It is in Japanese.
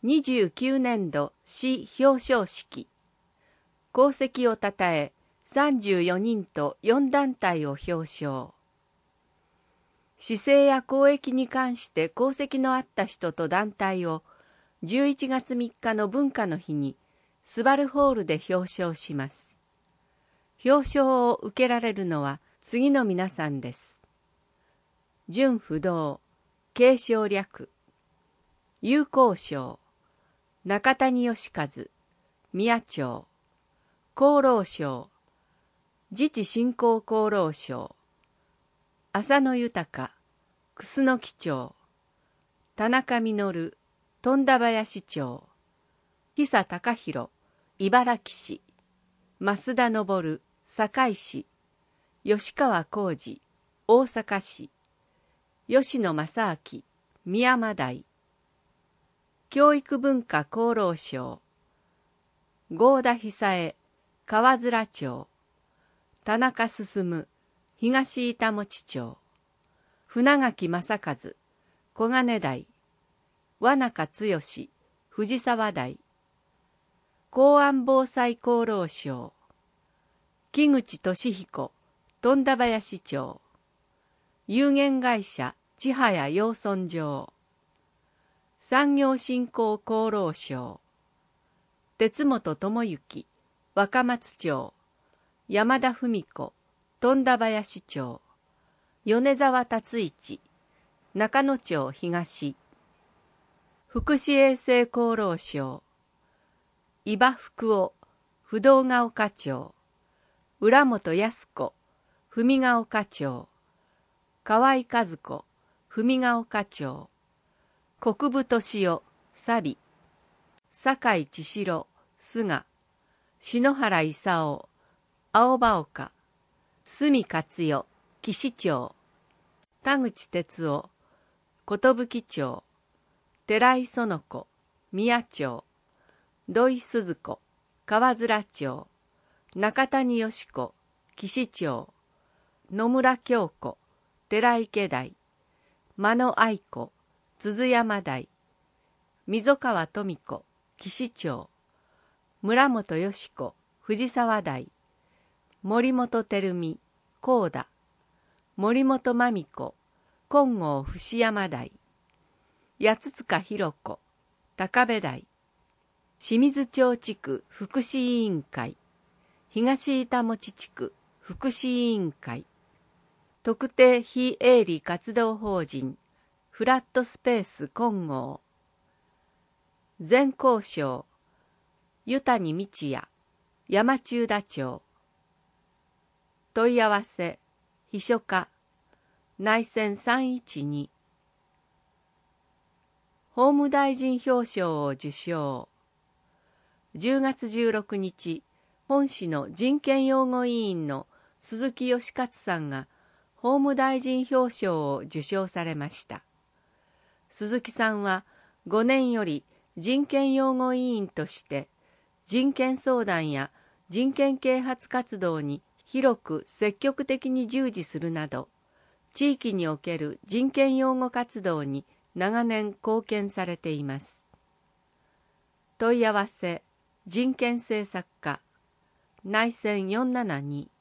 29年度市表彰式。功績をたたえ34人と4団体を表彰。市政や公益に関して功績のあった人と団体を11月3日の文化の日にスバルホールで表彰します。表彰を受けられるのは次の皆さんです。準不動、継承略、友好賞、中谷義和、宮町、功労賞、自治振興功労賞、浅野豊、楠木町、田中実、富田林町、久隆弘、茨城市、増田昇、堺市、吉川浩司、大阪市、吉野正明、美山台、教育文化功労賞、合田久江、川面町、田中進、東板持町、船垣正和、小金台、和中剛、藤沢台、公安防災功労賞、木口俊彦、富田林町、有限会社千早養豚場、産業振興功労賞、鉄本智之、若松町、山田文子、富田林町、米沢達一、中野町東、福祉衛生功労賞、伊庭福夫、不動ヶ丘町、浦本靖子、文ヶ丘町、河合和子、文ヶ丘町、国分敏夫、佐備、酒井千代、菅、篠原勲、青葉岡、角勝代、岸町、田口哲夫、寿町、寺井園子、宮町、土井鈴子、川面町、中谷義子、岸町、野村京子、寺池台、間野愛子、鈴山台、溝川富子、岸町、村本よし子、藤沢台、森本照美、高田、森本真美子、金剛伏山台、八塚弘子、高部台、清水町地区福祉委員会、東板持地区福祉委員会、特定非営利活動法人フラットスペース金剛、全校賞、湯谷道也、山中田町、問い合わせ、秘書課、内線312、法務大臣表彰を受賞。10月16日、本市の人権擁護委員の鈴木義勝さんが法務大臣表彰を受賞されました。鈴木さんは5年より人権擁護委員として人権相談や人権啓発活動に広く積極的に従事するなど、地域における人権擁護活動に長年貢献されています。問い合わせ、人権政策課、内線472